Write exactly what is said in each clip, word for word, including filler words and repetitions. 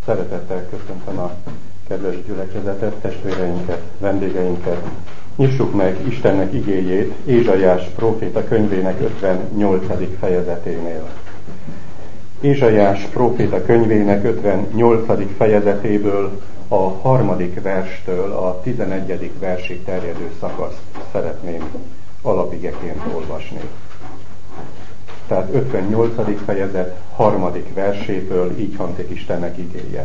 Szeretettel köszöntöm a kedves gyülekezetet, testvéreinket, vendégeinket. Nyissuk meg Istennek igéjét Ézsaiás próféta könyvének ötvennyolcadik fejezeténél. Ézsaiás próféta könyvének ötvennyolcadik fejezetéből a harmadik verstől a tizenegyedik versig terjedő szakaszt szeretném alapigeként olvasni. Tehát ötvennyolcadik fejezet harmadik verséből így hangzik Istennek igéje.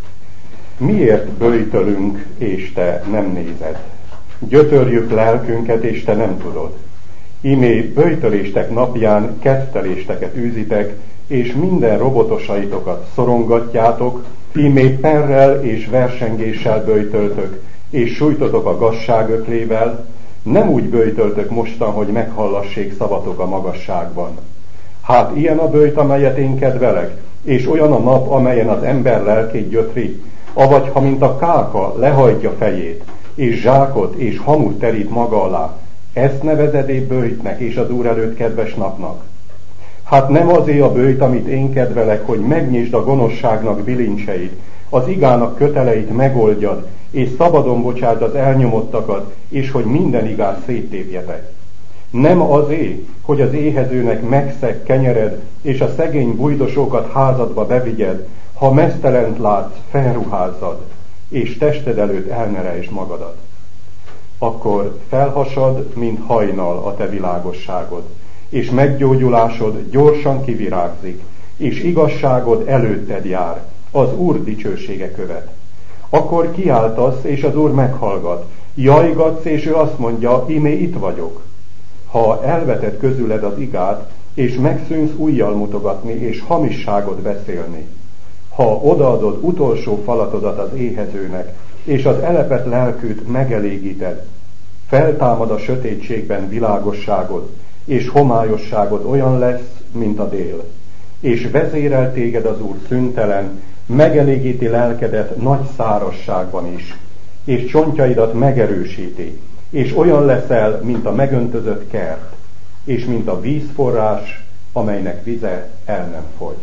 Miért böjtölünk, és te nem nézed? Gyötörjük lelkünket, és te nem tudod. Imé böjtöléstek napján kettelésteket űzitek, és minden robotosaitokat szorongatjátok, imé perrel és versengéssel böjtöltök, és sújtotok a gazságöklével, nem úgy böjtöltök mostan, hogy meghallassék szavatok a magasságban. Hát ilyen a böjt, amelyet én kedvelek, és olyan a nap, amelyen az ember lelkét gyötri, avagy ha mint a káka lehajtja fejét, és zsákot és hamut terít maga alá, ezt nevezed épp böjtnek és az Úr előtt kedves napnak. Hát nem azé a böjt, amit én kedvelek, hogy megnyisd a gonoszságnak bilincseit, az igának köteleit megoldjad, és szabadon bocsásd az elnyomottakat, és hogy minden igát széttépjetek. Nem azé, hogy az éhezőnek megszeg kenyered, és a szegény bujdosókat házadba bevigyed, ha meztelent látsz, felruházzad, és tested előtt elmerejtsd magadat. Akkor felhasad, mint hajnal a te világosságod, és meggyógyulásod gyorsan kivirágzik, és igazságod előtted jár, az Úr dicsősége követ. Akkor kiáltasz, és az Úr meghallgat, jajgatsz, és ő azt mondja, imé itt vagyok. Ha elveted közüled az igát, és megszűnsz ujjal mutogatni, és hamisságot beszélni, ha odaadod utolsó falatodat az éhezőnek, és az elepet lelkűt megelégíted, feltámad a sötétségben világosságod, és homályosságod olyan lesz, mint a dél. És vezérel téged az Úr szüntelen, megelégíti lelkedet nagy szárazságban is, és csontjaidat megerősíti, és olyan leszel, mint a megöntözött kert, és mint a vízforrás, amelynek vize el nem fogy.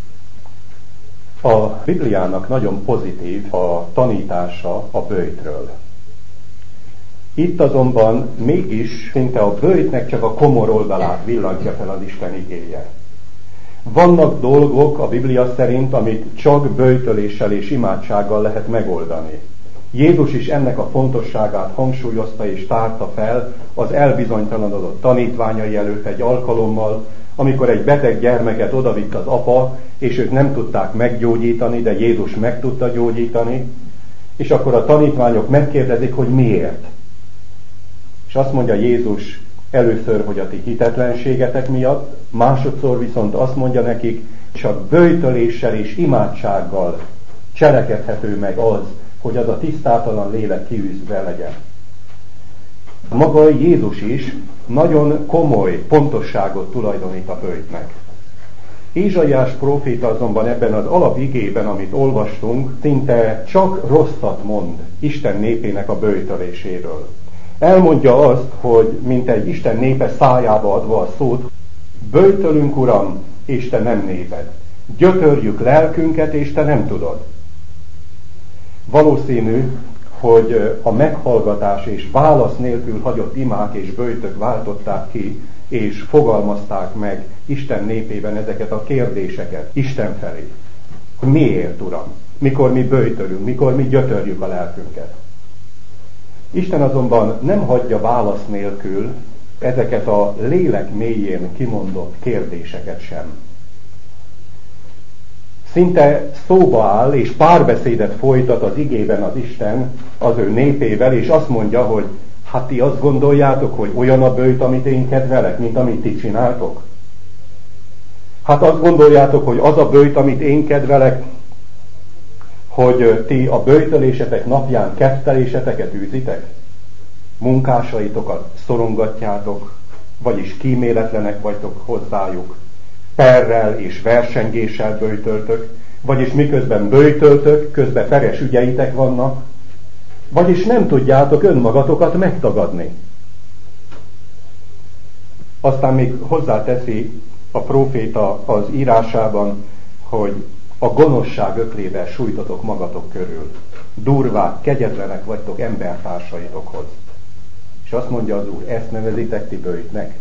A Bibliának nagyon pozitív a tanítása a böjtről. Itt azonban mégis szinte a böjtnek csak a komor oldalát villantja fel az Isten igéje. Vannak dolgok a Biblia szerint, amit csak böjtöléssel és imádsággal lehet megoldani. Jézus is ennek a fontosságát hangsúlyozta és tárta fel az elbizonytalanodott tanítványai előtt egy alkalommal, amikor egy beteg gyermeket odavitt az apa, és ők nem tudták meggyógyítani, de Jézus meg tudta gyógyítani, és akkor a tanítványok megkérdezik, hogy miért. És azt mondja Jézus először, hogy a ti hitetlenségetek miatt, másodszor viszont azt mondja nekik, csak böjtöléssel és imádsággal cselekedhető meg az, hogy az a tisztátalan lélek kiűzve legyen. Maga Jézus is nagyon komoly pontosságot tulajdonít a böjtnek. Ézsaiás próféta azonban ebben az alapigében, amit olvastunk, szinte csak rosszat mond Isten népének a böjtöléséről. Elmondja azt, hogy mint egy Isten népe szájába adva a szót, böjtölünk, Uram, és te nem nézed. Gyötörjük lelkünket, és te nem tudod. Valószínű, hogy a meghallgatás és válasz nélkül hagyott imák és böjtök váltották ki, és fogalmazták meg Isten népében ezeket a kérdéseket Isten felé. Hogy miért, Uram? Mikor mi böjtölünk, mikor mi gyötörjük a lelkünket. Isten azonban nem hagyja válasz nélkül ezeket a lélek mélyén kimondott kérdéseket sem. Szinte szóba áll, és párbeszédet folytat az igében az Isten az ő népével, és azt mondja, hogy hát ti azt gondoljátok, hogy olyan a böjt, amit én kedvelek, mint amit ti csináltok? Hát azt gondoljátok, hogy az a böjt, amit én kedvelek, hogy ti a böjtölésetek napján ketteléseteket űzitek? Munkásaitokat szorongatjátok, vagyis kíméletlenek vagytok hozzájuk. Perrel és versengéssel böjtöltök, vagyis miközben böjtöltök, közben peres ügyeitek vannak, vagyis nem tudjátok önmagatokat megtagadni. Aztán még hozzáteszi a próféta az írásában, hogy a gonoszság öklével sújtotok magatok körül. Durvák, kegyetlenek vagytok embertársaitokhoz. És azt mondja az Úr, ezt nevezitek ti böjtnek?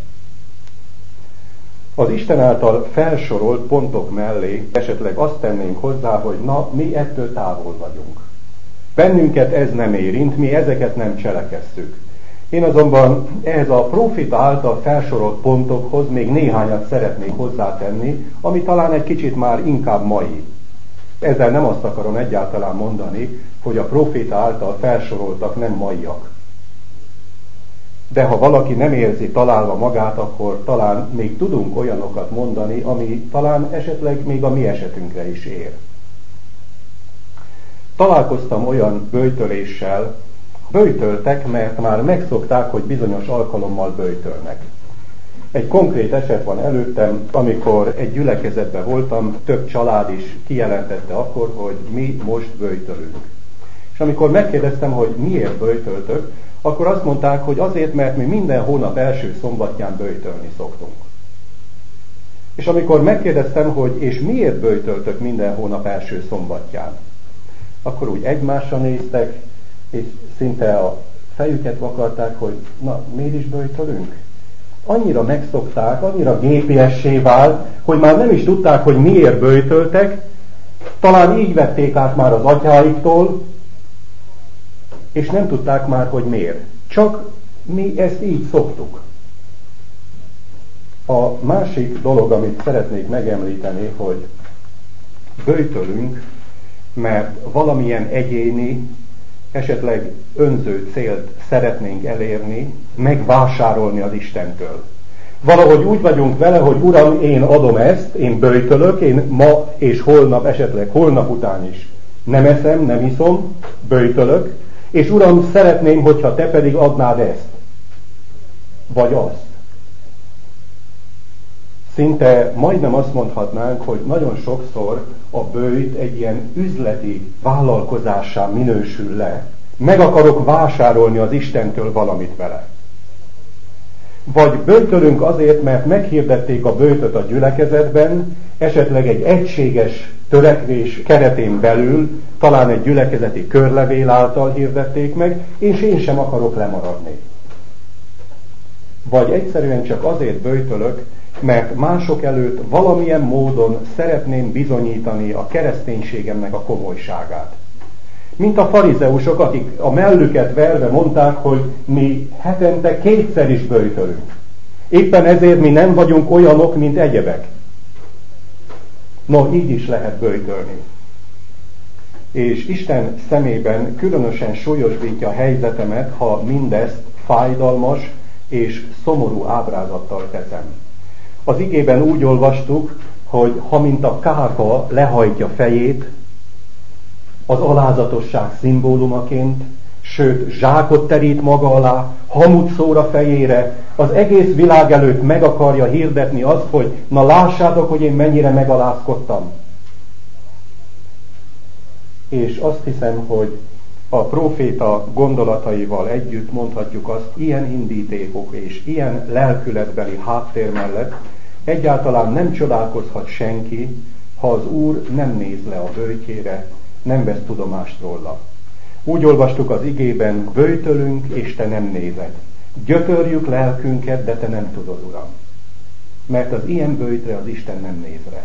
Az Isten által felsorolt pontok mellé esetleg azt tennénk hozzá, hogy na, mi ettől távol vagyunk. Bennünket ez nem érint, mi ezeket nem cselekesszük. Én azonban ehhez a próféta által felsorolt pontokhoz még néhányat szeretnék hozzátenni, ami talán egy kicsit már inkább mai. Ezzel nem azt akarom egyáltalán mondani, hogy a próféta által felsoroltak nem maiak. De ha valaki nem érzi találva magát, akkor talán még tudunk olyanokat mondani, ami talán esetleg még a mi esetünkre is ér. Találkoztam olyan böjtöléssel, böjtöltek, mert már megszokták, hogy bizonyos alkalommal böjtölnek. Egy konkrét eset van előttem, amikor egy gyülekezetben voltam, több család is kijelentette akkor, hogy mi most böjtölünk. És amikor megkérdeztem, hogy miért böjtöltök, akkor azt mondták, hogy azért, mert mi minden hónap első szombatján böjtölni szoktunk. És amikor megkérdeztem, hogy és miért böjtöltök minden hónap első szombatján, akkor úgy egymásra néztek, és szinte a fejüket vakarták, hogy na, miért is böjtölünk? Annyira megszokták, annyira gépiessé vált, hogy már nem is tudták, hogy miért böjtöltek, talán így vették át már az atyáiktól, és nem tudták már, hogy miért. Csak mi ezt így szoktuk. A másik dolog, amit szeretnék megemlíteni, hogy böjtölünk, mert valamilyen egyéni, esetleg önző célt szeretnénk elérni, megvásárolni az Istentől. Valahogy úgy vagyunk vele, hogy Uram, én adom ezt, én böjtölök, én ma és holnap, esetleg holnap után is nem eszem, nem iszom, böjtölök, és Uram, szeretném, hogyha te pedig adnád ezt, vagy azt. Szinte majdnem azt mondhatnánk, hogy nagyon sokszor a böjt egy ilyen üzleti vállalkozássá minősül le. Meg akarok vásárolni az Istentől valamit vele. Vagy böjtölünk azért, mert meghirdették a böjtöt a gyülekezetben, esetleg egy egységes törekvés keretén belül, talán egy gyülekezeti körlevél által hirdették meg, és én sem akarok lemaradni. Vagy egyszerűen csak azért böjtölök, mert mások előtt valamilyen módon szeretném bizonyítani a kereszténységemnek a komolyságát. Mint a farizeusok, akik a mellüket verve mondták, hogy mi hetente kétszer is böjtölünk. Éppen ezért mi nem vagyunk olyanok, mint egyebek. No, így is lehet böjtölni. És Isten szemében különösen súlyosbítja a helyzetemet, ha mindezt fájdalmas és szomorú ábrázattal teszem. Az igében úgy olvastuk, hogy ha mint a káka lehajtja fejét, az alázatosság szimbólumaként, sőt zsákot terít maga alá, hamut szór a fejére, az egész világ előtt meg akarja hirdetni azt, hogy na lássátok, hogy én mennyire megalázkodtam. És azt hiszem, hogy a próféta gondolataival együtt mondhatjuk azt, ilyen indítékok és ilyen lelkületbeli háttér mellett egyáltalán nem csodálkozhat senki, ha az Úr nem néz le a böjtjére, nem vesz tudomást róla. Úgy olvastuk az igében, böjtölünk, és te nem nézed. Gyötörjük lelkünket, de te nem tudod, Uram. Mert az ilyen böjtre az Isten nem néz rá.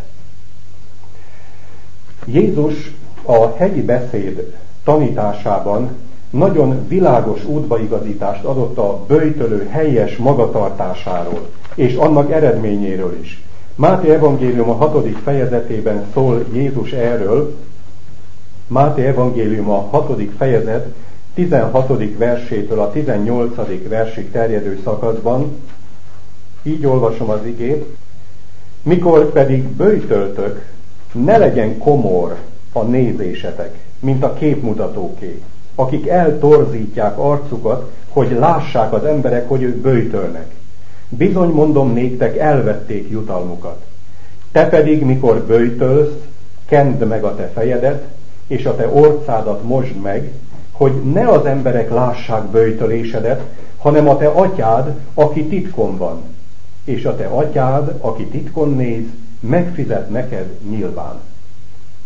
Jézus a hegyi beszéd tanításában nagyon világos útbaigazítást adott a böjtölő helyes magatartásáról, és annak eredményéről is. Máté evangélium a hatodik fejezetében szól Jézus erről. Máté evangélium a hatodik fejezet tizenhatodik versétől a tizennyolcadik versig terjedő szakaszban. Így olvasom az igét. Mikor pedig böjtöltök, ne legyen komor a nézésetek, mint a képmutatóké, akik eltorzítják arcukat, hogy lássák az emberek, hogy ők böjtölnek. Bizony mondom néktek, elvették jutalmukat. Te pedig, mikor böjtölsz, kend meg a te fejedet, és a te orcádat mosd meg, hogy ne az emberek lássák böjtölésedet, hanem a te atyád, aki titkon van. És a te atyád, aki titkon néz, megfizet neked nyilván.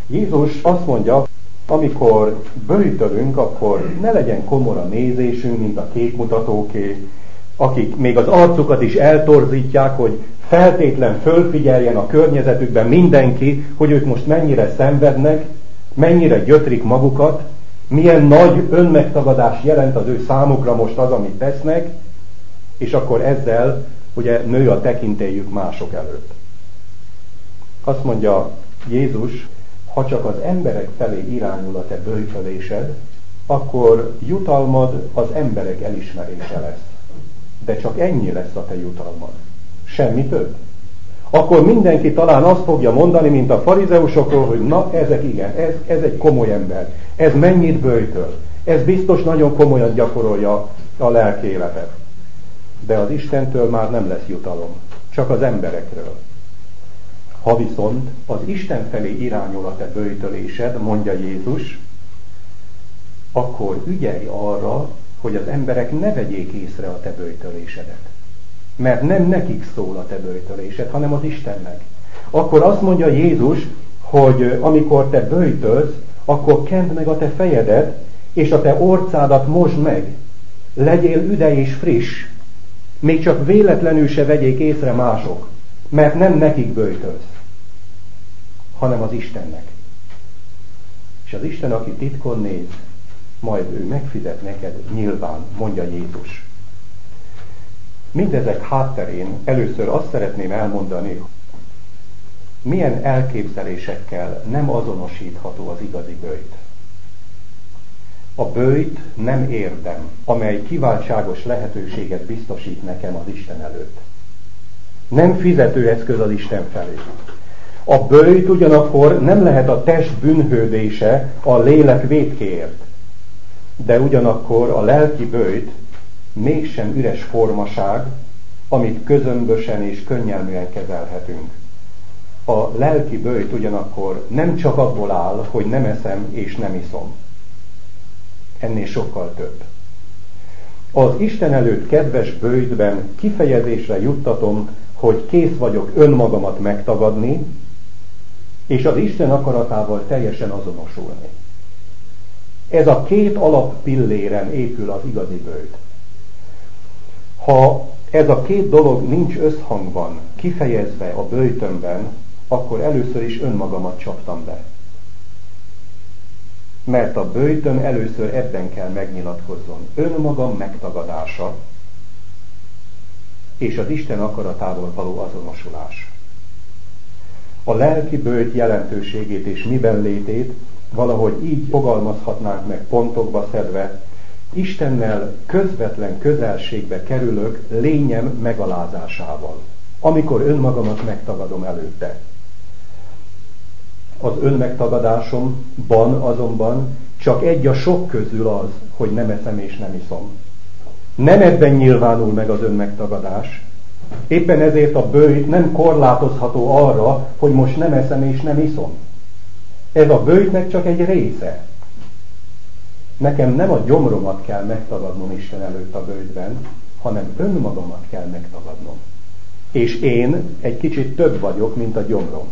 Jézus azt mondja, amikor böjtölünk, akkor ne legyen komor a nézésünk, mint a képmutatóké, akik még az arcukat is eltorzítják, hogy feltétlen fölfigyeljen a környezetükben mindenki, hogy ők most mennyire szenvednek, mennyire gyötrik magukat, milyen nagy önmegtagadás jelent az ő számukra most az, amit tesznek, és akkor ezzel ugye nő a tekintélyük mások előtt. Azt mondja Jézus, ha csak az emberek felé irányul a te böjtölésed, akkor jutalmad az emberek elismerése lesz. De csak ennyi lesz a te jutalmad. Semmi több. Akkor mindenki talán azt fogja mondani, mint a farizeusokról, hogy na, ezek igen, ez, ez egy komoly ember. Ez mennyit böjtöl. Ez biztos nagyon komolyan gyakorolja a lelki életet. De az Istentől már nem lesz jutalom. Csak az emberekről. Ha viszont az Isten felé irányul a te böjtölésed, mondja Jézus, akkor ügyelj arra, hogy az emberek ne vegyék észre a te böjtölésedet. Mert nem nekik szól a te böjtölésed, hanem az Istennek. Akkor azt mondja Jézus, hogy amikor te böjtölsz, akkor kend meg a te fejedet, és a te orcádat mosd meg. Legyél üde és friss. Még csak véletlenül se vegyék észre mások, mert nem nekik böjtölsz, hanem az Istennek. És az Isten, aki titkon néz, majd ő megfizet neked nyilván, mondja Jézus. Mindezek hátterén először azt szeretném elmondani, milyen elképzelésekkel nem azonosítható az igazi böjt. A böjt nem érdem, amely kiváltságos lehetőséget biztosít nekem az Isten előtt. Nem fizetőeszköz az Isten felé. A böjt ugyanakkor nem lehet a test bűnhődése a lélek vétkéért. De ugyanakkor a lelki böjt mégsem üres formaság, amit közömbösen és könnyelműen kezelhetünk. A lelki böjt ugyanakkor nem csak abból áll, hogy nem eszem és nem iszom. Ennél sokkal több. Az Isten előtt kedves böjtben kifejezésre juttatom, hogy kész vagyok önmagamat megtagadni, és az Isten akaratával teljesen azonosulni. Ez a két alappilléren épül az igazi böjt. Ha ez a két dolog nincs összhangban, kifejezve a böjtömben, akkor először is önmagamat csaptam be. Mert a böjtöm először ebben kell megnyilatkozzon. Önmagam megtagadása és az Isten akaratával való azonosulás. A lelki böjt jelentőségét és miben létét valahogy így fogalmazhatnánk meg pontokba szedve, Istennel közvetlen közelségbe kerülök lényem megalázásával, amikor önmagamat megtagadom előtte. Az önmegtagadásomban azonban csak egy a sok közül az, hogy nem eszem és nem iszom. Nem ebben nyilvánul meg az önmegtagadás. Éppen ezért a böjt nem korlátozható arra, hogy most nem eszem és nem iszom. Ez a böjtnek csak egy része. Nekem nem a gyomromat kell megtagadnom Isten előtt a böjtben, hanem önmagamat kell megtagadnom. És én egy kicsit több vagyok, mint a gyomrom.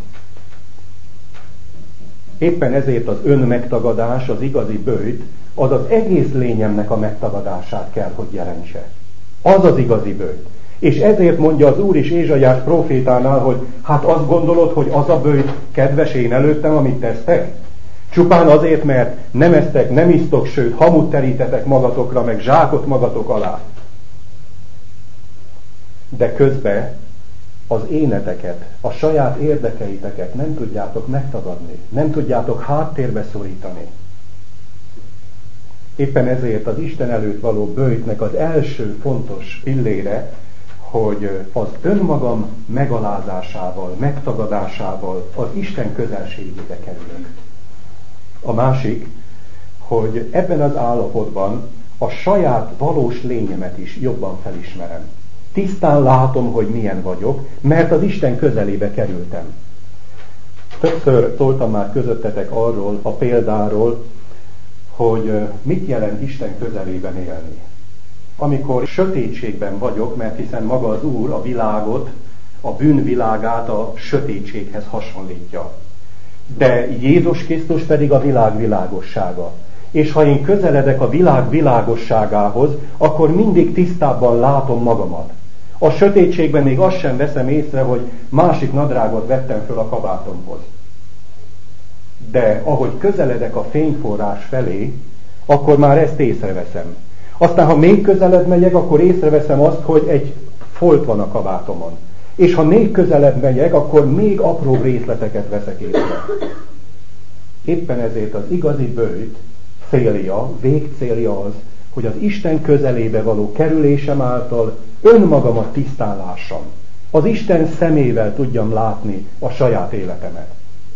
Éppen ezért az önmegtagadás, az igazi böjt, az az egész lényemnek a megtagadását kell, hogy jelentse. Az az igazi böjt. És ezért mondja az Úr is Ézsaiás prófétánál, hogy hát azt gondolod, hogy az a böjt kedves én előttem, amit tesztek? Csupán azért, mert nem esztek, nem isztok, sőt, hamut terítetek magatokra, meg zsákot magatok alá. De közben az éneteket, a saját érdekeiteket nem tudjátok megtagadni, nem tudjátok háttérbe szorítani. Éppen ezért az Isten előtt való böjtnek az első fontos pillére, hogy az önmagam megalázásával, megtagadásával az Isten közelségébe kerülök. A másik, hogy ebben az állapotban a saját valós lényemet is jobban felismerem. Tisztán látom, hogy milyen vagyok, mert az Isten közelébe kerültem. Többször szóltam már közöttetek arról a példáról, hogy mit jelent Isten közelében élni. Amikor sötétségben vagyok, mert hiszen maga az Úr a világot, a bűnvilágát a sötétséghez hasonlítja. de Jézus Krisztus pedig a világ világossága. És ha én közeledek a világ világosságához, akkor mindig tisztábban látom magamat. A sötétségben még azt sem veszem észre, hogy másik nadrágot vettem föl a kabátomhoz. De ahogy közeledek a fényforrás felé, akkor már ezt észreveszem. Aztán, ha még közelebb megyek, akkor észreveszem azt, hogy egy folt van a kabátomon. És ha még közelebb megyek, akkor még apróbb részleteket veszek észre. Éppen ezért az igazi böjt célja, végcélja az, hogy az Isten közelébe való kerülésem által önmagamat tisztán lássam. Az Isten szemével tudjam látni a saját életemet.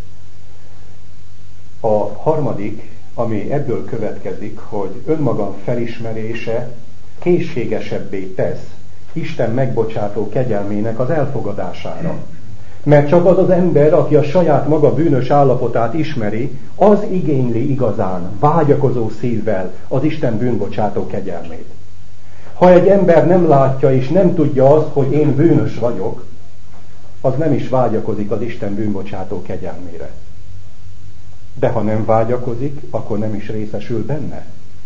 A harmadik, ami ebből következik, hogy önmagam felismerése készségesebbé tesz Isten megbocsátó kegyelmének az elfogadására. Mert csak az az ember, aki a saját maga bűnös állapotát ismeri, az igényli igazán, vágyakozó szívvel az Isten bűnbocsátó kegyelmét. Ha egy ember nem látja és nem tudja azt, hogy én bűnös vagyok, az nem is vágyakozik az Isten bűnbocsátó kegyelmére. De ha nem vágyakozik, akkor nem is részesül benne.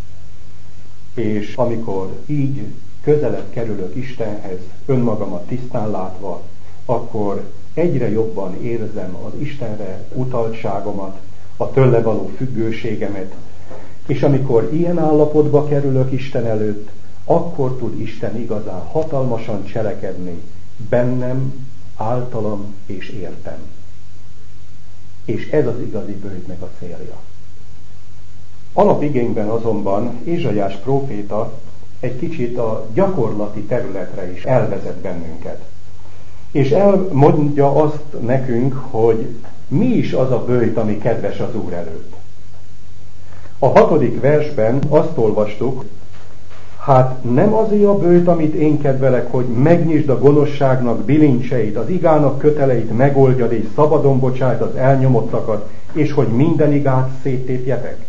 És amikor így közelebb kerülök Istenhez, önmagamat tisztán látva, akkor egyre jobban érzem az Istenre utaltságomat, a tőle való függőségemet, és amikor ilyen állapotba kerülök Isten előtt, akkor tud Isten igazán hatalmasan cselekedni bennem, általam és értem. És ez az igazi bőjtnek a célja. Alapigényben azonban Ézsaiás próféta egy kicsit a gyakorlati területre is elvezet bennünket. És elmondja azt nekünk, hogy mi is az a böjt, ami kedves az Úr előtt. A hatodik versben azt olvastuk, hát nem azért a böjt, amit én kedvelek, hogy megnyisd a gonoszságnak bilincseit, az igának köteleit megoldjad, és szabadon bocsájt az elnyomottakat, és hogy minden igát széttépjetek.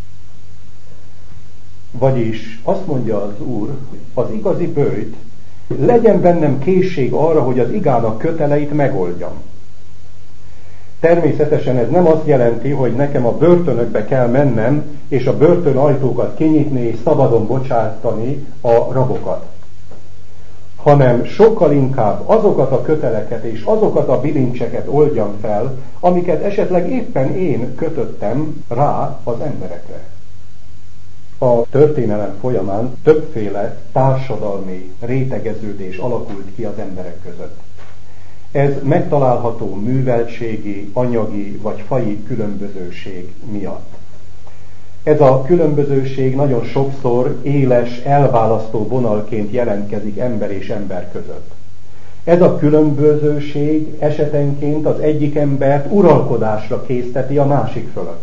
Vagyis azt mondja az Úr, az igazi böjt, legyen bennem készség arra, hogy az igának köteleit megoldjam. Természetesen ez nem azt jelenti, hogy nekem a börtönökbe kell mennem, és a börtön ajtókat kinyitni, és szabadon bocsátani a rabokat. Hanem sokkal inkább azokat a köteleket és azokat a bilincseket oldjam fel, amiket esetleg éppen én kötöttem rá az emberekre. A történelem folyamán többféle társadalmi rétegeződés alakult ki az emberek között. Ez megtalálható műveltségi, anyagi vagy faji különbözőség miatt. Ez a különbözőség nagyon sokszor éles, elválasztó vonalként jelentkezik ember és ember között. Ez a különbözőség esetenként az egyik embert uralkodásra készteti a másik fölött.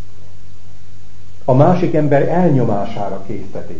A másik ember elnyomására készteti.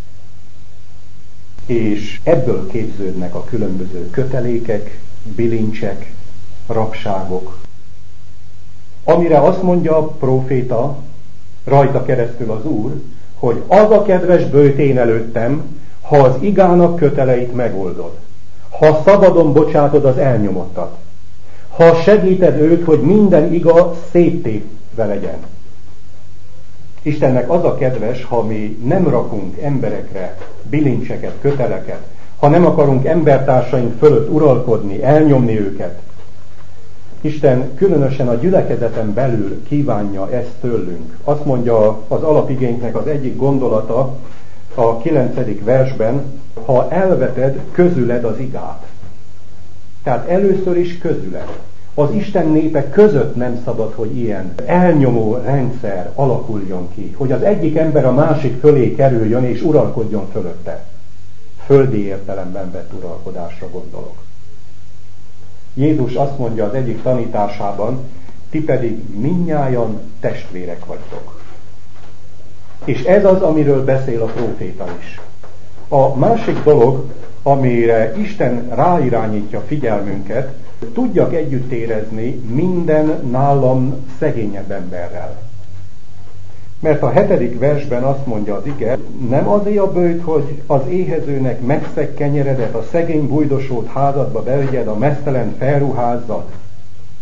És ebből képződnek a különböző kötelékek, bilincsek, rabságok. Amire azt mondja a próféta, rajta keresztül az Úr, hogy az a kedves böjt én előttem, ha az igának köteleit megoldod, ha szabadon bocsátod az elnyomottat, ha segíted őt, hogy minden iga széttépve legyen. Istennek az a kedves, ha mi nem rakunk emberekre bilincseket, köteleket, ha nem akarunk embertársaink fölött uralkodni, elnyomni őket. Isten különösen a gyülekezeten belül kívánja ezt tőlünk. Azt mondja az alapigénynek az egyik gondolata a kilencedik versben, ha elveted, közüled az igát. Tehát először is közüled. Az Isten népe között nem szabad, hogy ilyen elnyomó rendszer alakuljon ki, hogy az egyik ember a másik fölé kerüljön és uralkodjon fölötte. Földi értelemben vett uralkodásra gondolok. Jézus azt mondja az egyik tanításában, ti pedig mindnyájan testvérek vagytok. És ez az, amiről beszél a próféta is. A másik dolog, amire Isten ráirányítja figyelmünket, tudjak együtt érezni minden nálam szegényebb emberrel. Mert a hetedik versben azt mondja az ige, nem azért a böjt, hogy az éhezőnek megszeg kenyeredet, a szegény bujdosót házadba bevigyed, a meztelen felruházzad.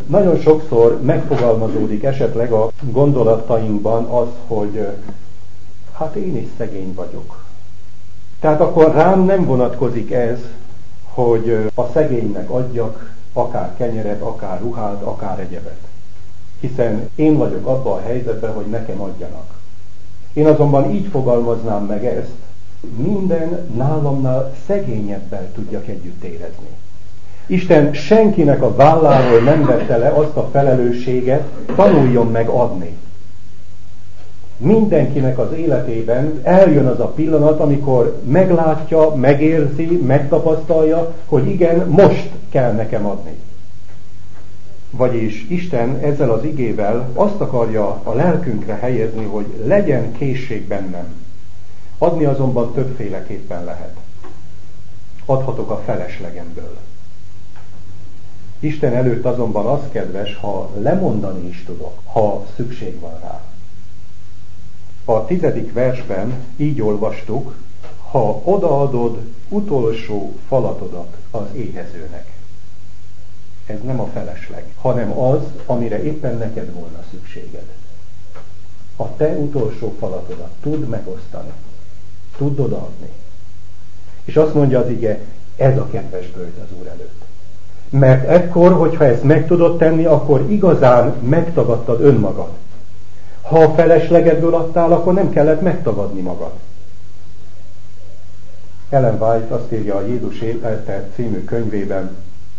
Nagyon sokszor megfogalmazódik esetleg a gondolatainkban az, hogy hát én is szegény vagyok. Tehát akkor rám nem vonatkozik ez, hogy a szegénynek adjak akár kenyeret, akár ruhát, akár egyebet. Hiszen én vagyok abban a helyzetben, hogy nekem adjanak. Én azonban így fogalmaznám meg ezt, minden nálamnál szegényebbel tudjak együtt érezni. Isten senkinek a válláról nem vette le azt a felelősséget, tanuljon meg adni. Mindenkinek az életében eljön az a pillanat, amikor meglátja, megérzi, megtapasztalja, hogy igen, most kell nekem adni. Vagyis Isten ezzel az igével azt akarja a lelkünkre helyezni, hogy legyen készség bennem. Adni azonban többféleképpen lehet. Adhatok a feleslegemből. Isten előtt azonban az kedves, ha lemondani is tudok, ha szükség van rá. A tizedik versben így olvastuk, ha odaadod utolsó falatodat az éhezőnek. Ez nem a felesleg, hanem az, amire éppen neked volna szükséged. A te utolsó falatodat tudd megosztani. Tudd odaadni. És azt mondja az ige, ez a kedves bőjt az Úr előtt. Mert ekkor, hogyha ezt meg tudod tenni, akkor igazán megtagadtad önmagad. Ha a feleslegedből adtál, akkor nem kellett megtagadni magad. Ellen White azt írja a Jézus élete című könyvében,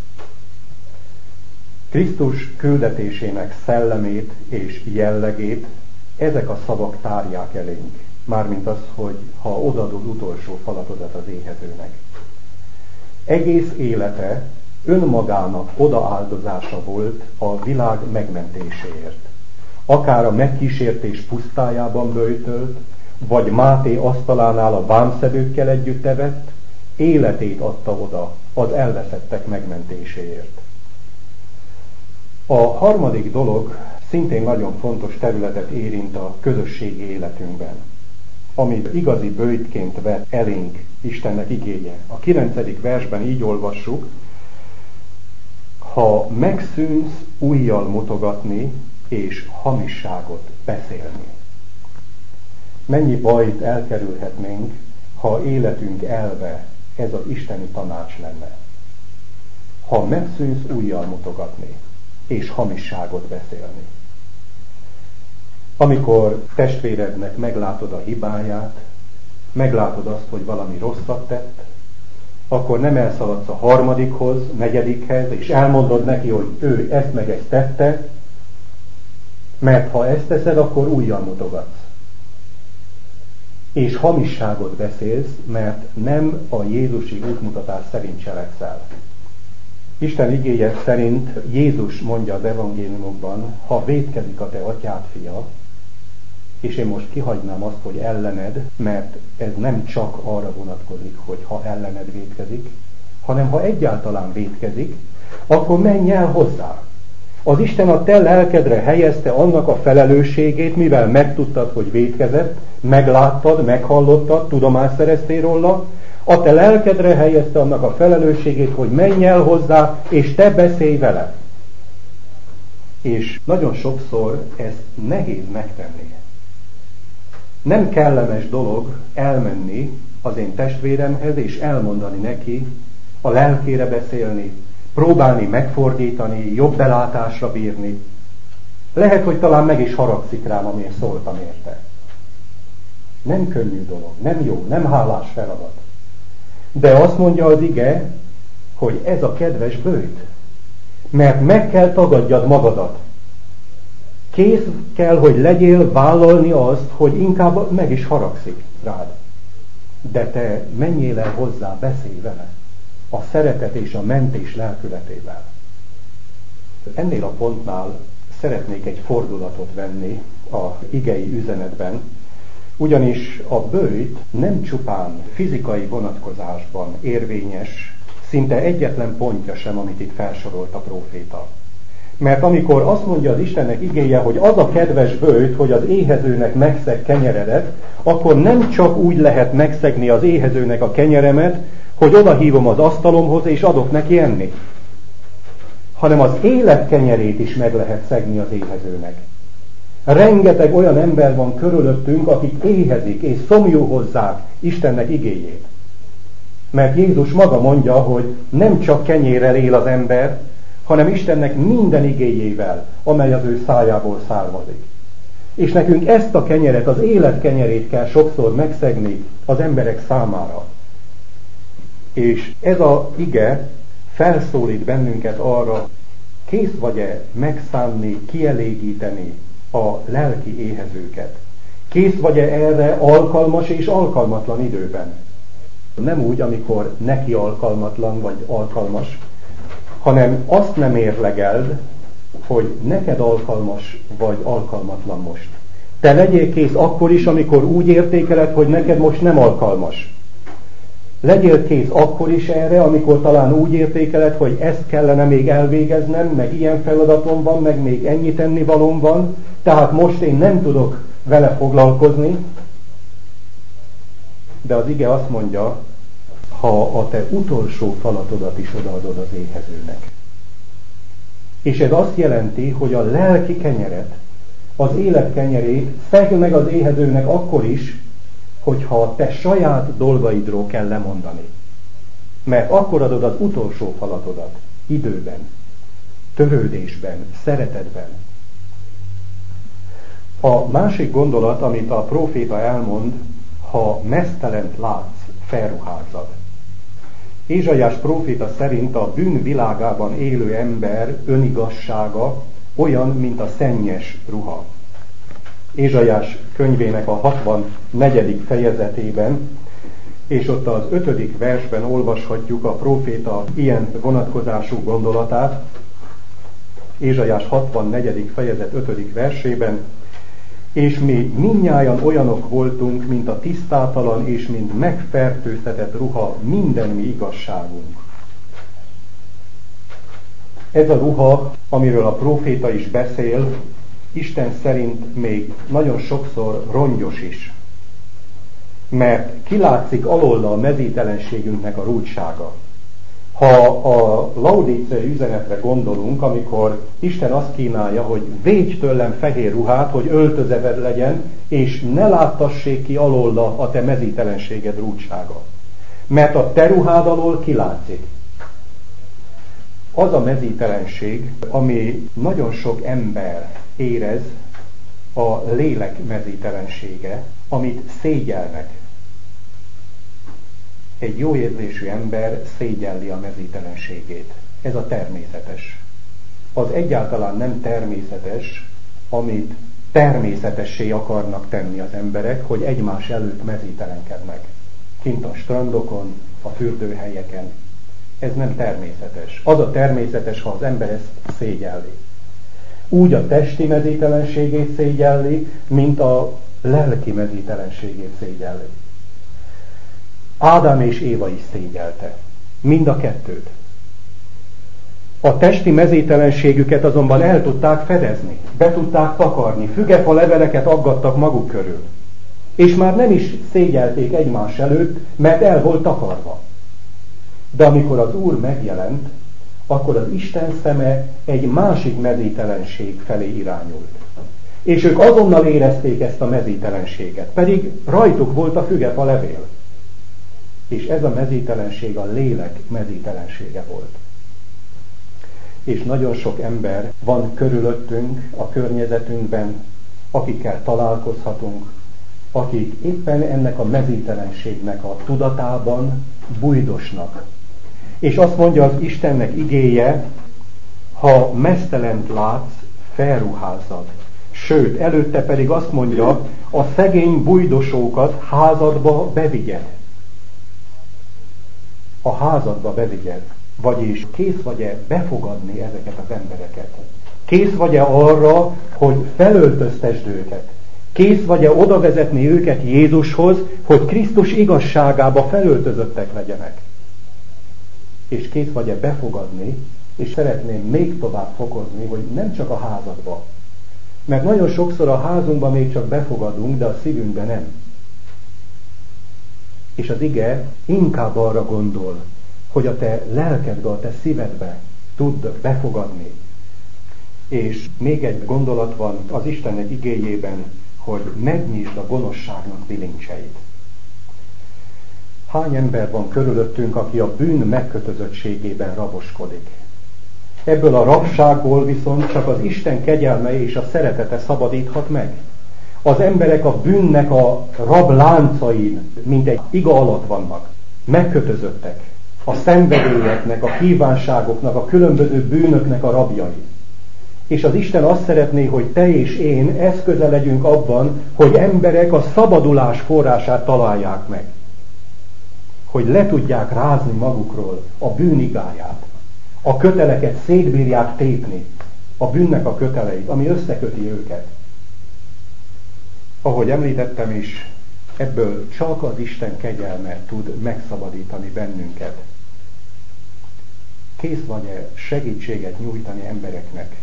Krisztus küldetésének szellemét és jellegét ezek a szavak tárják elénk. Mármint az, hogy ha odaadod utolsó falatodat az éhezőnek. Egész élete önmagának odaáldozása volt a világ megmentéséért. Akár a megkísértés pusztájában böjtölt, vagy Máté asztalánál a vámszedőkkel együtt evett, életét adta oda az elveszettek megmentéséért. A harmadik dolog szintén nagyon fontos területet érint a közösségi életünkben, amit igazi böjtként vet elénk Istennek igéje. A kilencedik versben így olvassuk, ha megszűnsz ujjal mutogatni és hamisságot beszélni. Mennyi bajt elkerülhetnénk, ha életünk elve ez az isteni tanács lenne. Ha megszűnsz ujjal mutogatni és hamisságot beszélni. Amikor testvérednek meglátod a hibáját, meglátod azt, hogy valami rosszat tett, akkor nem elszaladsz a harmadikhoz, negyedikhez, és elmondod neki, hogy ő ezt meg ezt tette, mert ha ezt teszed, akkor ujjal mutogatsz. És hamisságot beszélsz, mert nem a jézusi útmutatás szerint cselekszel. Isten igéje szerint Jézus mondja az evangéliumokban, ha vétkezik a te atyád fia, és én most kihagynám azt, hogy ellened, mert ez nem csak arra vonatkozik, hogy ha ellened vétkezik, hanem ha egyáltalán vétkezik, akkor menj el hozzá. Az Isten a te lelkedre helyezte annak a felelősségét, mivel megtudtad, hogy vétkezett, megláttad, meghallottad, tudomást szereztél róla, a te lelkedre helyezte annak a felelősségét, hogy menj el hozzá, és te beszélj vele. És nagyon sokszor ezt nehéz megtenni. Nem kellemes dolog elmenni az én testvéremhez, és elmondani neki, a lelkére beszélni, próbálni megfordítani, jobb belátásra bírni. Lehet, hogy talán meg is haragszik rám, amiért szóltam érte. Nem könnyű dolog, nem jó, nem hálás feladat. De azt mondja az ige, hogy ez a kedves böjt. Mert meg kell tagadjad magadat. Kész kell, hogy legyél vállalni azt, hogy inkább meg is haragszik rád. De te menjél el hozzá, beszélj vele. A szeretet és a mentés lelkületével. Ennél a pontnál szeretnék egy fordulatot venni a igei üzenetben, ugyanis a böjt nem csupán fizikai vonatkozásban érvényes, szinte egyetlen pontja sem, amit itt felsorolt a próféta. Mert amikor azt mondja az Istennek igéje, hogy az a kedves böjt, hogy az éhezőnek megszeg kenyeredet, akkor nem csak úgy lehet megszegni az éhezőnek a kenyeremet, hogy odahívom az asztalomhoz és adok neki enni. hanem az élet kenyerét is meg lehet szegni az éhezőnek. Rengeteg olyan ember van körülöttünk, akik éhezik és szomjú hozzák Istennek igéjét. Mert Jézus maga mondja, hogy nem csak kenyérrel él az ember, hanem Istennek minden igéjével, amely az ő szájából származik. És nekünk ezt a kenyeret, az élet kenyerét kell sokszor megszegni az emberek számára. És ez az ige felszólít bennünket arra, kész vagy-e megszánni, kielégíteni a lelki éhezőket? Kész vagy-e erre alkalmas és alkalmatlan időben? Nem úgy, amikor neki alkalmatlan vagy alkalmas, hanem azt nem érlegeld, hogy neked alkalmas vagy alkalmatlan most. Te legyél kész akkor is, amikor úgy értékeled, hogy neked most nem alkalmas. Legyél kész akkor is erre, amikor talán úgy értékeled, hogy ezt kellene még elvégeznem, meg ilyen feladatom van, meg még ennyi tennivalóm van, tehát most én nem tudok vele foglalkozni. De az ige azt mondja, ha a te utolsó falatodat is odaadod az éhezőnek. És ez azt jelenti, hogy a lelki kenyeret, az élet kenyerét szegd meg az éhezőnek akkor is, hogyha a te saját dolgaidról kell lemondani. Mert akkor adod az utolsó falatodat, időben, törődésben, szeretetben. A másik gondolat, amit a próféta elmond, ha meztelent látsz, felruházad. Ézsaiás próféta szerint a bűn világában élő ember önigazsága olyan, mint a szennyes ruha. Ézsaiás könyvének a hatvannegyedik fejezetében, és ott az ötödik versben olvashatjuk a próféta ilyen vonatkozású gondolatát. Ézsaiás hatvannegyedik fejezet ötödik versében, és mi mindnyájan olyanok voltunk, mint a tisztátalan és mint megfertőztetett ruha minden mi igazságunk. Ez a ruha, amiről a próféta is beszél, Isten szerint még nagyon sokszor rongyos is. Mert kilátszik alóla a mezítelenségünknek a rúdsága. Ha a laudíciai üzenetre gondolunk, amikor Isten azt kínálja, hogy védj tőlem fehér ruhát, hogy öltözeved legyen, és ne láttassék ki alóla a te mezítelenséged rúdsága. Mert a te ruhád alól kilátszik. Az a mezítelenség, ami nagyon sok ember érez, a lélek mezítelensége, amit szégyelnek. Egy jó érzésű ember szégyelli a mezítelenségét. Ez a természetes. Az egyáltalán nem természetes, amit természetessé akarnak tenni az emberek, hogy egymás előtt mezítelenkednek. Kint a strandokon, a fürdőhelyeken. Ez nem természetes. Az a természetes, ha az ember ezt szégyelli. Úgy a testi mezítelenségét szégyelli, mint a lelki mezítelenségét szégyelli. Ádám és Éva is szégyelte. Mind a kettőt. A testi mezítelenségüket azonban el tudták fedezni, be tudták takarni, fügefa leveleket aggattak maguk körül. És már nem is szégyelték egymás előtt, mert el volt takarva. De amikor az Úr megjelent, akkor az Isten szeme egy másik mezítelenség felé irányult. És ők azonnal érezték ezt a mezítelenséget, pedig rajtuk volt a fügefa levél. És ez a mezítelenség a lélek mezítelensége volt. És nagyon sok ember van körülöttünk, a környezetünkben, akikkel találkozhatunk, akik éppen ennek a mezítelenségnek a tudatában bújdosnak. És azt mondja az Istennek igéje, ha meztelent látsz, felruházad. Sőt, előtte pedig azt mondja, a szegény bújdosókat házadba bevigyed. A házadba bevigyed. Vagyis kész vagy-e befogadni ezeket az embereket? Kész vagy-e arra, hogy felöltöztesd őket? Kész vagy-e oda vezetni őket Jézushoz, hogy Krisztus igazságába felöltözöttek legyenek? És kész vagy-e befogadni, és szeretném még tovább fokozni, hogy nem csak a házadba. Mert nagyon sokszor a házunkban még csak befogadunk, de a szívünkben nem. És az ige inkább arra gondol, hogy a te lelkedbe, a te szívedbe tud befogadni. És még egy gondolat van az Istennek igéjében, hogy megnyisd a gonoszságnak bilincseit. Hány ember van körülöttünk, aki a bűn megkötözöttségében raboskodik? Ebből a rabságból viszont csak az Isten kegyelme és a szeretete szabadíthat meg. Az emberek a bűnnek a rabláncai, mint egy iga alatt vannak, megkötözöttek. A szenvedélyeknek, a kívánságoknak, a különböző bűnöknek a rabjai. És az Isten azt szeretné, hogy te és én eszköze legyünk abban, hogy emberek a szabadulás forrását találják meg. Hogy le tudják rázni magukról a bűnigáját. A köteleket szétbírják tépni, a bűnnek a köteleit, ami összeköti őket. Ahogy említettem is, ebből csak az Isten kegyelme tud megszabadítani bennünket. Kész vagy-e segítséget nyújtani embereknek?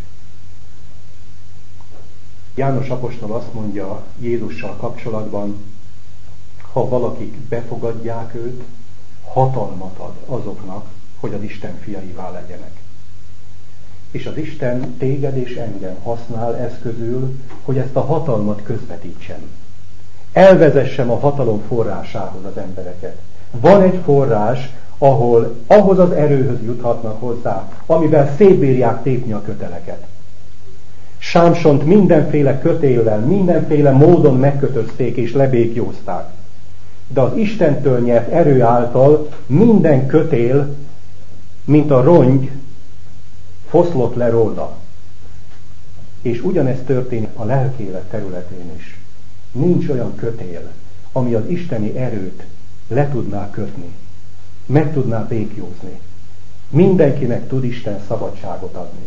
János apostol azt mondja Jézussal kapcsolatban, ha valakik befogadják őt, hatalmat ad azoknak, hogy az Isten fiaivá legyenek. És az Isten téged és engem használ eszközül, hogy ezt a hatalmat közvetítsem. Elvezessem a hatalom forrásához az embereket. Van egy forrás, ahol ahhoz az erőhöz juthatnak hozzá, amivel szétbírják tépni a köteleket. Sámsont mindenféle kötéllel, mindenféle módon megkötözték és lebékjózták. De az Istentől nyert erő által minden kötél, mint a rongy, foszlott le róla. És ugyanezt történik a lelkélet területén is. Nincs olyan kötél, ami az isteni erőt le tudná kötni, meg tudná békjózni. Mindenkinek tud Isten szabadságot adni.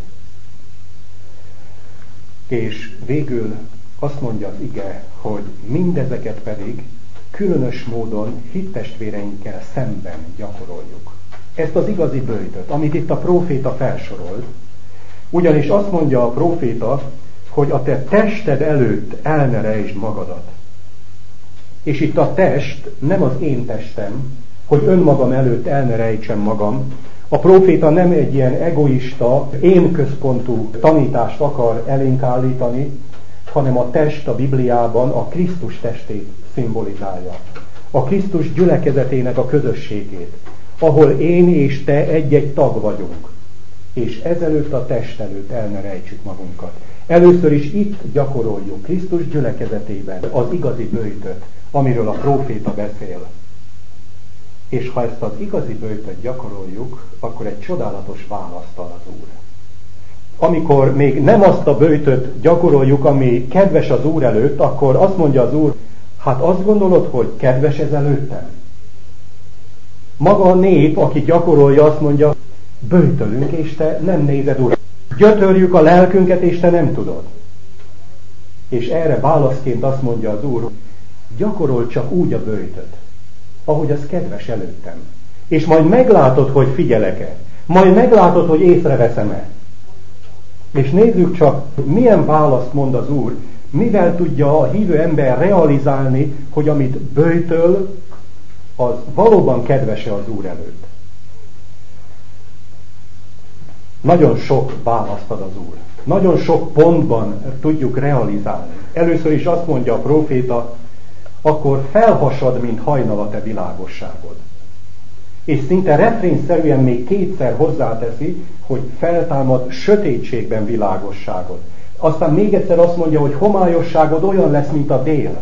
És végül azt mondja az ige, hogy mindezeket pedig különös módon hittestvéreinkkel szemben gyakoroljuk. Ezt az igazi böjtöt, amit itt a próféta felsorolt, ugyanis azt mondja a próféta, hogy a te tested előtt el ne rejtsd magadat. És itt a test nem az én testem, hogy önmagam előtt el ne rejtsem magam. A próféta nem egy ilyen egoista, én központú tanítást akar elénk állítani, hanem a test a Bibliában a Krisztus testét szimbolizálja. A Krisztus gyülekezetének a közösségét, ahol én és te egy-egy tag vagyunk. És ezelőtt a test előtt el ne rejtsük magunkat. Először is itt gyakoroljuk Krisztus gyülekezetében az igazi böjtöt, amiről a próféta beszél. És ha ezt az igazi böjtöt gyakoroljuk, akkor egy csodálatos választ ad az Úr. Amikor még nem azt a böjtöt gyakoroljuk, ami kedves az Úr előtt, akkor azt mondja az Úr, hát azt gondolod, hogy kedves ez előttem? Maga a nép, aki gyakorolja, azt mondja, böjtölünk, és te nem nézed, Úr. Gyötörjük a lelkünket, és te nem tudod. És erre válaszként azt mondja az Úr, gyakorolj csak úgy a böjtöt, ahogy az kedves előttem. És majd meglátod, hogy figyelek-e. Majd meglátod, hogy észreveszem-e. És nézzük csak, milyen választ mond az Úr, mivel tudja a hívő ember realizálni, hogy amit böjtöl, az valóban kedves-e az Úr előtt. Nagyon sok választ ad az Úr. Nagyon sok pontban tudjuk realizálni. Először is azt mondja a próféta, akkor felhasad, mint hajnal a te világosságod. És szinte refrényszerűen még kétszer hozzáteszi, hogy feltámad sötétségben világosságod. Aztán még egyszer azt mondja, hogy homályosságod olyan lesz, mint a dél.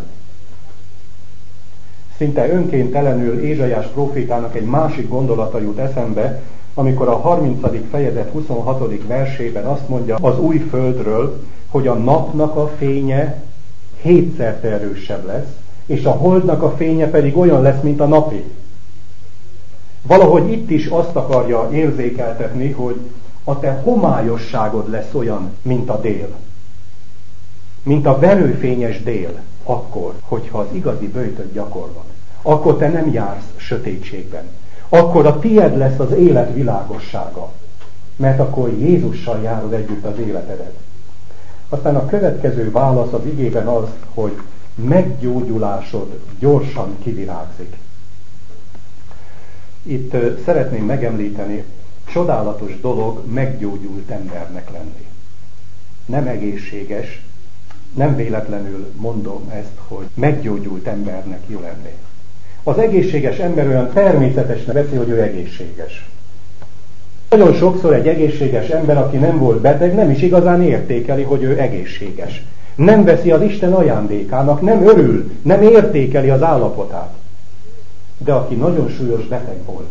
Szinte önkéntelenül Ézsaiás prófétának egy másik gondolata jut eszembe, amikor a harmincadik fejezet huszonhatodik versében azt mondja az új földről, hogy a napnak a fénye hétszerte erősebb lesz, és a holdnak a fénye pedig olyan lesz, mint a napi. Valahogy itt is azt akarja érzékeltetni, hogy a te homályosságod lesz olyan, mint a dél. Mint a verőfényes dél, akkor, hogyha az igazi böjtöt gyakorlod. Akkor te nem jársz sötétségben. Akkor a tied lesz az élet világossága. Mert akkor Jézussal járod együtt az életedet. Aztán a következő válasz az igében az, hogy meggyógyulásod gyorsan kivirágzik. Itt szeretném megemlíteni, Csodálatos dolog meggyógyult embernek lenni. Nem egészséges, nem véletlenül mondom ezt, hogy meggyógyult embernek jó lenni. Az egészséges ember olyan természetesnek veszi, hogy ő egészséges. Nagyon sokszor egy egészséges ember, aki nem volt beteg, nem is igazán értékeli, hogy ő egészséges. Nem veszi az Isten ajándékának, nem örül, nem értékeli az állapotát. De aki nagyon súlyos beteg volt,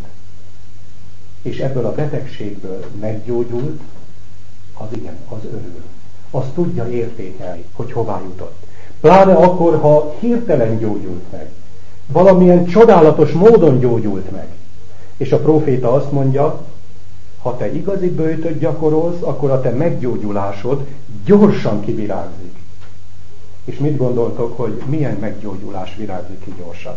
és ebből a betegségből meggyógyult, az igen, az örül. Azt tudja értékelni, hogy hová jutott. Pláne akkor, ha hirtelen gyógyult meg. Valamilyen csodálatos módon gyógyult meg. És a próféta azt mondja, ha te igazi böjtöt gyakorolsz, akkor a te meggyógyulásod gyorsan kivirágzik. És mit gondoltok, hogy milyen meggyógyulás virágzik ki gyorsan?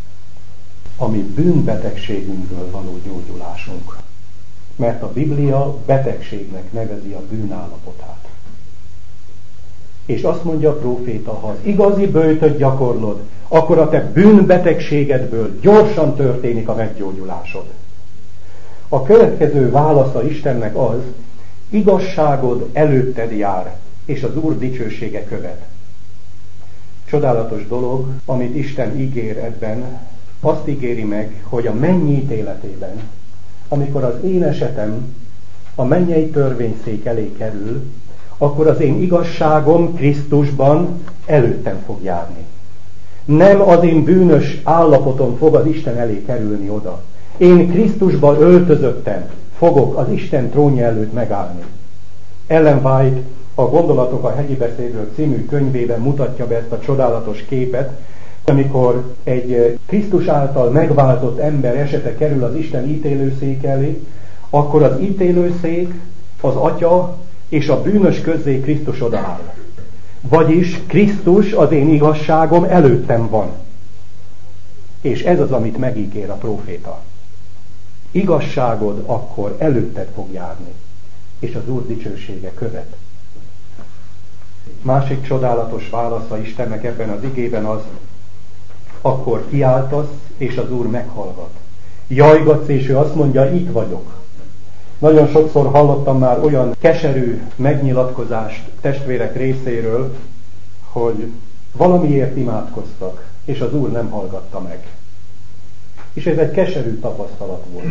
Ami bűnbetegségünkből való gyógyulásunk. Mert a Biblia betegségnek nevezi a bűnállapotát. És azt mondja a próféta, ha az igazi böjtöt gyakorlod, akkor a te bűnbetegségedből gyorsan történik a meggyógyulásod. A következő válasza Istennek az, igazságod előtted jár, és az Úr dicsősége követ. Csodálatos dolog, amit Isten ígér ebben, azt ígéri meg, hogy a mennyi ítéletében, amikor az én esetem a mennyei törvényszék elé kerül, akkor az én igazságom Krisztusban előttem fog járni. Nem az én bűnös állapotom fog az Isten elé kerülni oda. Én Krisztusban öltözöttem, fogok az Isten trónja előtt megállni. Ellen White a Gondolatok a hegyi beszédről című könyvében mutatja be ezt a csodálatos képet, amikor egy Krisztus által megváltott ember esete kerül az Isten ítélőszék elé, akkor az ítélőszék, az Atya és a bűnös közzé Krisztus odaáll. Vagyis Krisztus, az én igazságom előttem van. És ez az, amit megígér a próféta. Igazságod akkor előtted fog járni, és az Úr dicsősége követ. Másik csodálatos válasza Istennek ebben az igében az, akkor kiáltasz, és az Úr meghallgat. Jajgatsz, és ő azt mondja, itt vagyok. Nagyon sokszor hallottam már olyan keserű megnyilatkozást testvérek részéről, hogy valamiért imádkoztak, és az Úr nem hallgatta meg. És ez egy keserű tapasztalat volt.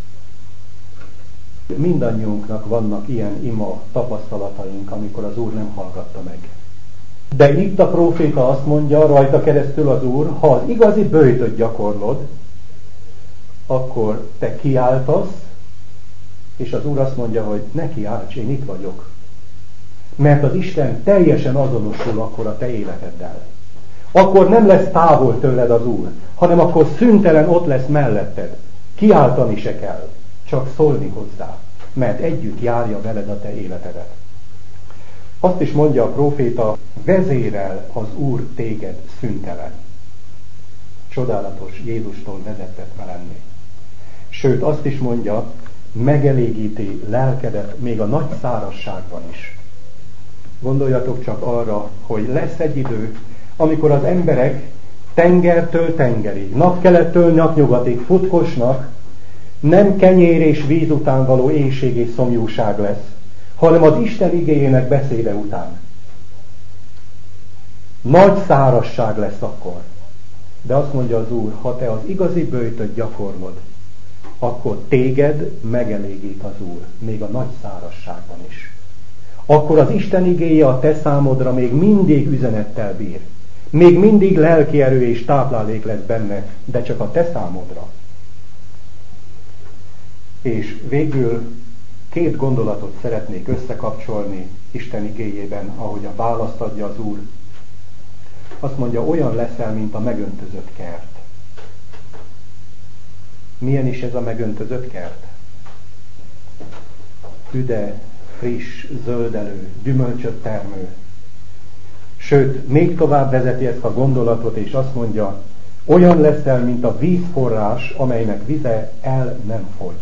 Mindannyiunknak vannak ilyen ima tapasztalataink, amikor az Úr nem hallgatta meg. De itt a próféta azt mondja, rajta keresztül az Úr, ha az igazi böjtöt gyakorlod, akkor te kiáltasz, és az Úr azt mondja, hogy ne kiálts, én itt vagyok. Mert az Isten teljesen azonosul akkor a te életeddel. Akkor nem lesz távol tőled az Úr, hanem akkor szüntelen ott lesz melletted. Kiáltani se kell, csak szólni hozzá, mert együtt járja veled a te életedet. Azt is mondja a próféta, vezérel az Úr téged szüntelen. Csodálatos Jézustól vezettetve lenni. Sőt, azt is mondja, megelégíti lelkedet még a nagy szárazságban is. Gondoljatok csak arra, hogy lesz egy idő, amikor az emberek tengertől tengerig, napkelettől napnyugatig futkosnak, nem kenyér és víz után való éhség és szomjúság lesz, hanem az Isten igéjének beszéde után. Nagy szárazság lesz akkor. De azt mondja az Úr, ha te az igazi böjtöt gyakorlod, akkor téged megelégít az Úr, még a nagy szárazságban is. Akkor az Isten igéje a te számodra még mindig üzenettel bír. Még mindig lelki erő és táplálék lesz benne, de csak a te számodra. És végül két gondolatot szeretnék összekapcsolni Isten igéjében, ahogy a választ adja az Úr. Azt mondja, olyan leszel, mint a megöntözött kert. Milyen is ez a megöntözött kert? Üde, friss, zöldelő, gyümölcsöt termő. Sőt, még tovább vezeti ezt a gondolatot, és azt mondja, olyan leszel, mint a vízforrás, amelynek vize el nem fogy.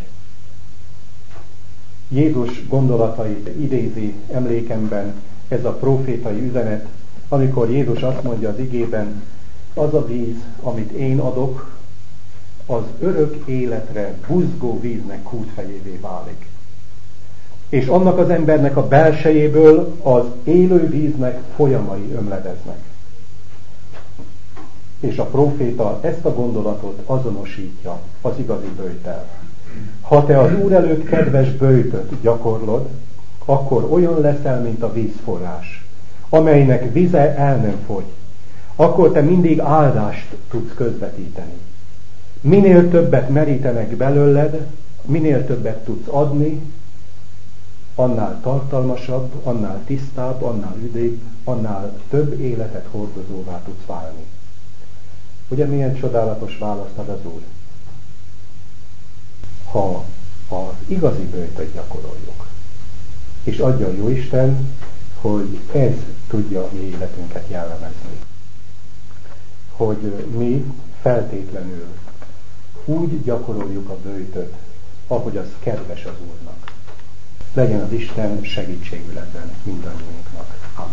Jézus gondolatait idézi emlékemben ez a prófétai üzenet, amikor Jézus azt mondja az igében, az a víz, amit én adok, az örök életre buzgó víznek kútfejévé válik. És annak az embernek a belsejéből az élő víznek folyamai ömledeznek. És a próféta ezt a gondolatot azonosítja az igazi böjttel. Ha te az Úr előtt kedves böjtöt gyakorlod, akkor olyan leszel, mint a vízforrás, amelynek vize el nem fogy. Akkor te mindig áldást tudsz közvetíteni. Minél többet merítenek belőled, minél többet tudsz adni, annál tartalmasabb, annál tisztább, annál üdébb, annál több életet hordozóvá tudsz válni. Ugye milyen csodálatos választ ad az Úr? Ha az igazi böjtöt gyakoroljuk, és adja a Jóisten, hogy ez tudja mi életünket jellemezni. Hogy mi feltétlenül úgy gyakoroljuk a böjtöt, ahogy az kedves az Úrnak. Legyen az Isten segítségül ebben mindannyiunknak. Amen.